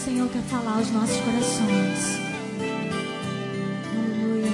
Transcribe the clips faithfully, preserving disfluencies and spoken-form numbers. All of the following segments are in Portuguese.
Senhor quer falar aos nossos corações. Aleluia.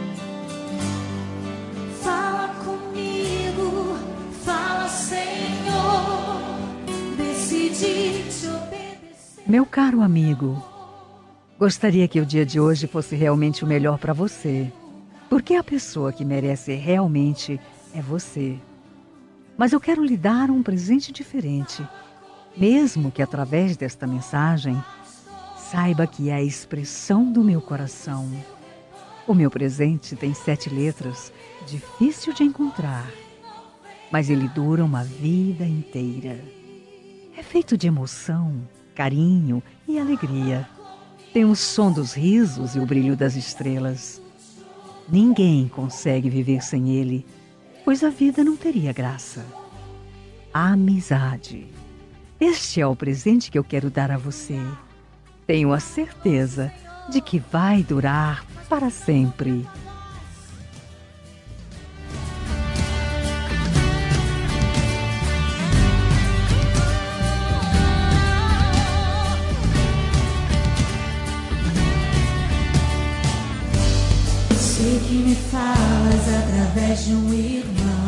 Fala comigo, fala, Senhor, decidi te obedecer. Meu caro amigo, gostaria que o dia de hoje fosse realmente o melhor para você, porque a pessoa que merece realmente é você. Mas eu quero lhe dar um presente diferente, mesmo que através desta mensagem, saiba que é a expressão do meu coração. O meu presente tem sete letras, difícil de encontrar, mas ele dura uma vida inteira. É feito de emoção, carinho e alegria. Tem o som dos risos e o brilho das estrelas. Ninguém consegue viver sem ele, pois a vida não teria graça. A amizade. Este é o presente que eu quero dar a você. Tenho a certeza de que vai durar para sempre. Sei que me falas através de um irmão.